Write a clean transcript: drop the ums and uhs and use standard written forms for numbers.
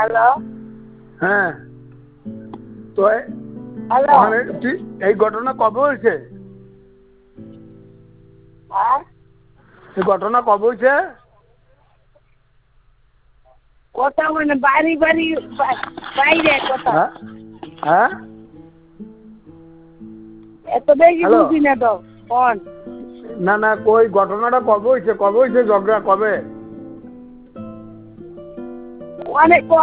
Hello হ্যাঁ তো hello এই ঘটনা কবে হয়েছে? হ্যাঁ এই ঘটনা কবে হয়েছে? কোথাও মানে বাড়ি বাড়ি বাইরে কোথাও হ্যাঁ হ্যাঁ এত বেশি হ্যালো বুঝি না তো কোন না না ওই ঘটনাটা কবে হয়েছে ঝগড়া কবে? অনেক